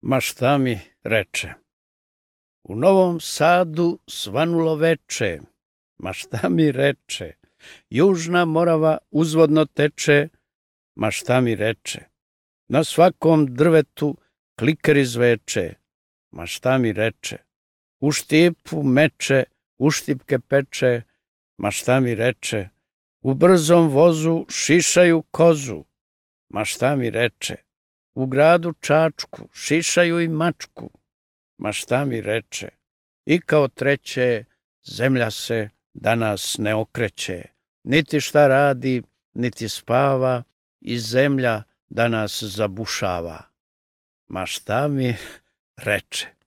Ma šta mi reče? U Novom Sadu svanulo veče, ma šta mi reče? Južna Morava uzvodno teče, ma šta mi reče? Na svakom drvetu kliker izveče, ma šta mi reče? U štipu meče, uštipke peče, ma šta mi reče? U brzom vozu šišaju kozu, ma šta mi reče? U gradu Čačku šišaju i mačku, ma šta mi reče? I kao treće, zemlja se danas ne okreće, niti šta radi, niti spava, i zemlja danas zabušava. Ma šta mi reče?